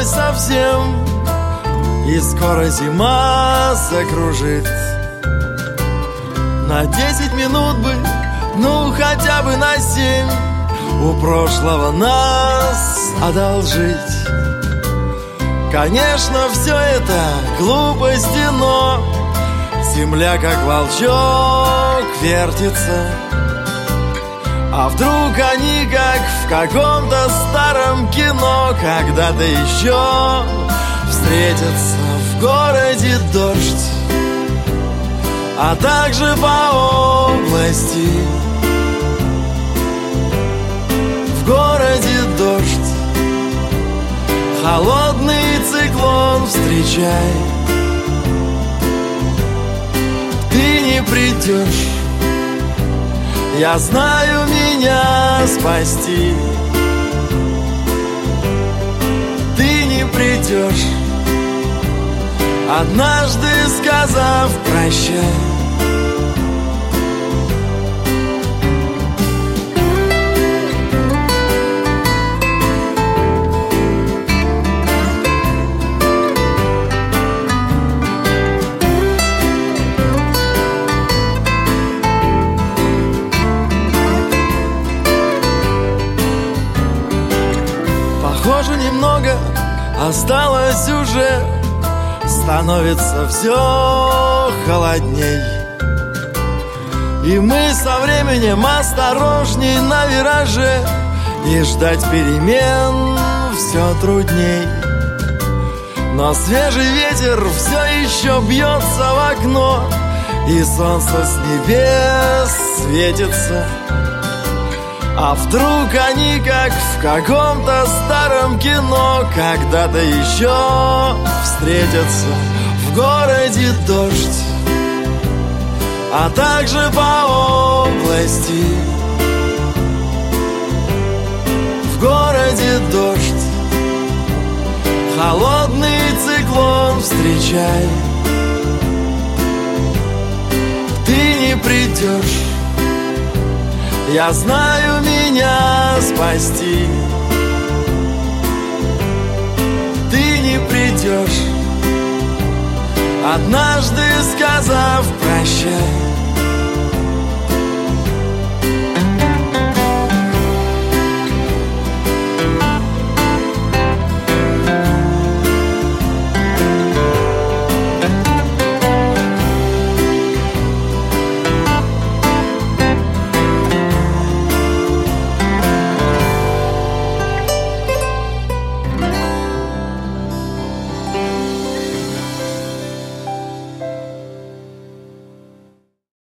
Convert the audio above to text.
совсем, и скоро зима закружит. На 10 минут бы, ну хотя бы на 7, у прошлого нас одолжить. Конечно, все это глупости, но земля, как волчок, вертится. А вдруг они, как в каком-то старом кино, когда-то еще встретятся в городе дождь, а также по области. В городе дождь, холодный циклон встречай. Ты не придешь, я знаю, меня спасти. Ты не придешь, однажды сказав прощай. Похоже, немного осталось уже, становится все холодней. И мы со временем осторожней на вираже, и ждать перемен все трудней. Но свежий ветер все еще бьется в окно, и солнце с небес светится. А вдруг они, как в каком-то старом кино, когда-то еще встретятся в городе дождь, а также по области. В городе дождь, холодный циклон встречай. Ты не придешь, я знаю, меня спасти. Ты не придешь, однажды сказав прощай.